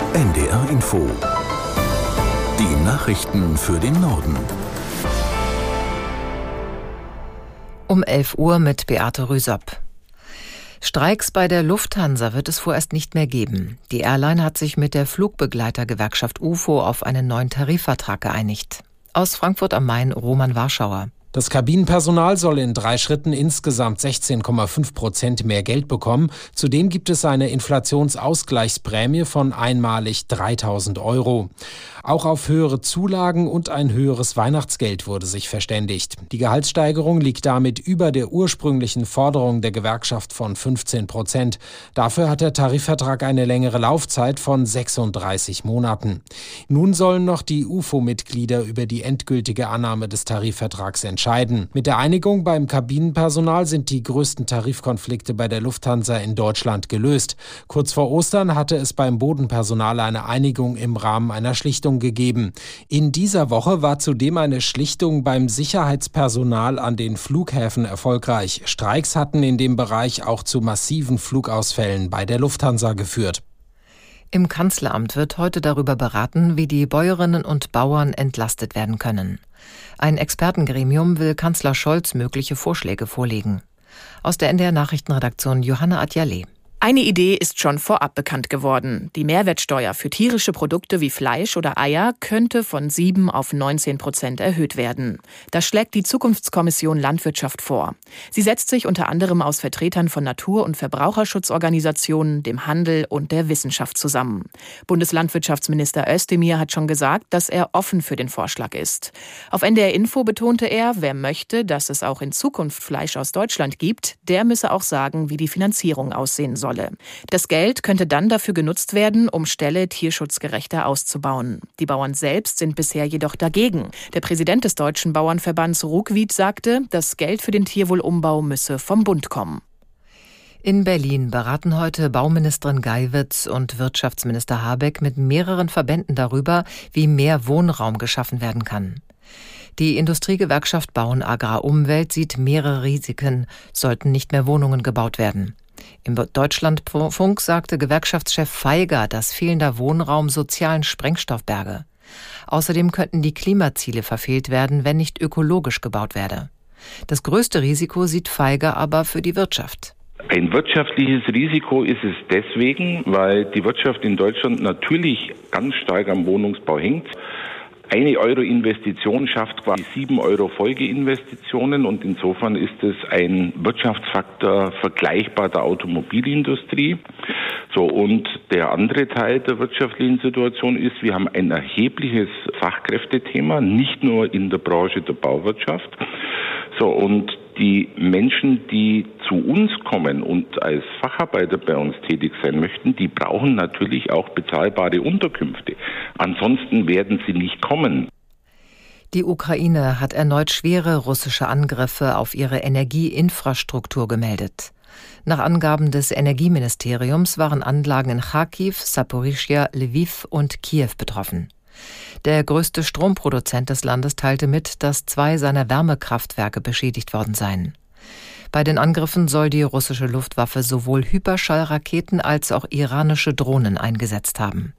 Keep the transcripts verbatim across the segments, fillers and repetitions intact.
N D R Info. Die Nachrichten für den Norden. Um elf Uhr mit Beate Rüsop. Streiks bei der Lufthansa wird es vorerst nicht mehr geben. Die Airline hat sich mit der Flugbegleitergewerkschaft U F O auf einen neuen Tarifvertrag geeinigt. Aus Frankfurt am Main, Roman Warschauer. Das Kabinenpersonal soll in drei Schritten insgesamt sechzehn Komma fünf Prozent mehr Geld bekommen. Zudem gibt es eine Inflationsausgleichsprämie von einmalig dreitausend Euro. Auch auf höhere Zulagen und ein höheres Weihnachtsgeld wurde sich verständigt. Die Gehaltssteigerung liegt damit über der ursprünglichen Forderung der Gewerkschaft von fünfzehn Prozent. Dafür hat der Tarifvertrag eine längere Laufzeit von sechsunddreißig Monaten. Nun sollen noch die U F O-Mitglieder über die endgültige Annahme des Tarifvertrags entscheiden. Mit der Einigung beim Kabinenpersonal sind die größten Tarifkonflikte bei der Lufthansa in Deutschland gelöst. Kurz vor Ostern hatte es beim Bodenpersonal eine Einigung im Rahmen einer Schlichtung gegeben. In dieser Woche war zudem eine Schlichtung beim Sicherheitspersonal an den Flughäfen erfolgreich. Streiks hatten in dem Bereich auch zu massiven Flugausfällen bei der Lufthansa geführt. Im Kanzleramt wird heute darüber beraten, wie die Bäuerinnen und Bauern entlastet werden können. Ein Expertengremium will Kanzler Scholz mögliche Vorschläge vorlegen. Aus der N D R-Nachrichtenredaktion Johanna Adjale. Eine Idee ist schon vorab bekannt geworden. Die Mehrwertsteuer für tierische Produkte wie Fleisch oder Eier könnte von sieben auf neunzehn Prozent erhöht werden. Das schlägt die Zukunftskommission Landwirtschaft vor. Sie setzt sich unter anderem aus Vertretern von Natur- und Verbraucherschutzorganisationen, dem Handel und der Wissenschaft zusammen. Bundeslandwirtschaftsminister Özdemir hat schon gesagt, dass er offen für den Vorschlag ist. Auf N D R Info betonte er, wer möchte, dass es auch in Zukunft Fleisch aus Deutschland gibt, der müsse auch sagen, wie die Finanzierung aussehen soll. Das Geld könnte dann dafür genutzt werden, um Ställe tierschutzgerechter auszubauen. Die Bauern selbst sind bisher jedoch dagegen. Der Präsident des Deutschen Bauernverbands Ruckwied sagte, das Geld für den Tierwohlumbau müsse vom Bund kommen. In Berlin beraten heute Bauministerin Geiwitz und Wirtschaftsminister Habeck mit mehreren Verbänden darüber, wie mehr Wohnraum geschaffen werden kann. Die Industriegewerkschaft Bauen Agrar Umwelt sieht mehrere Risiken, sollten nicht mehr Wohnungen gebaut werden. Im Deutschlandfunk sagte Gewerkschaftschef Feiger, dass fehlender Wohnraum sozialen Sprengstoff berge. Außerdem könnten die Klimaziele verfehlt werden, wenn nicht ökologisch gebaut werde. Das größte Risiko sieht Feiger aber für die Wirtschaft. Ein wirtschaftliches Risiko ist es deswegen, weil die Wirtschaft in Deutschland natürlich ganz stark am Wohnungsbau hängt. Eine Euro Investition schafft quasi sieben Euro Folgeinvestitionen und insofern ist es ein Wirtschaftsfaktor vergleichbar der Automobilindustrie. So, und der andere Teil der wirtschaftlichen Situation ist, wir haben ein erhebliches Fachkräftethema, nicht nur in der Branche der Bauwirtschaft. So, und die Menschen, die zu uns kommen und als Facharbeiter bei uns tätig sein möchten, die brauchen natürlich auch bezahlbare Unterkünfte. Ansonsten werden sie nicht kommen. Die Ukraine hat erneut schwere russische Angriffe auf ihre Energieinfrastruktur gemeldet. Nach Angaben des Energieministeriums waren Anlagen in Charkiw, Saporischschja, Lwiw und Kiew betroffen. Der größte Stromproduzent des Landes teilte mit, dass zwei seiner Wärmekraftwerke beschädigt worden seien. Bei den Angriffen soll die russische Luftwaffe sowohl Hyperschallraketen als auch iranische Drohnen eingesetzt haben.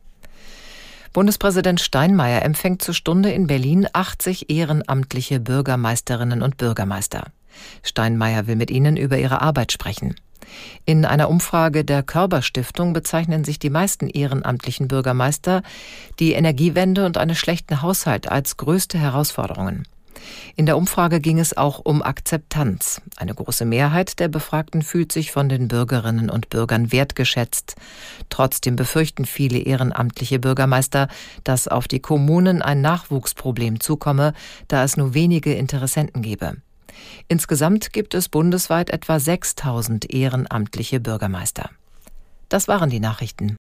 Bundespräsident Steinmeier empfängt zur Stunde in Berlin achtzig ehrenamtliche Bürgermeisterinnen und Bürgermeister. Steinmeier will mit ihnen über ihre Arbeit sprechen. In einer Umfrage der Körber-Stiftung bezeichnen sich die meisten ehrenamtlichen Bürgermeister die Energiewende und einen schlechten Haushalt als größte Herausforderungen. In der Umfrage ging es auch um Akzeptanz. Eine große Mehrheit der Befragten fühlt sich von den Bürgerinnen und Bürgern wertgeschätzt. Trotzdem befürchten viele ehrenamtliche Bürgermeister, dass auf die Kommunen ein Nachwuchsproblem zukomme, da es nur wenige Interessenten gebe. Insgesamt gibt es bundesweit etwa sechstausend ehrenamtliche Bürgermeister. Das waren die Nachrichten.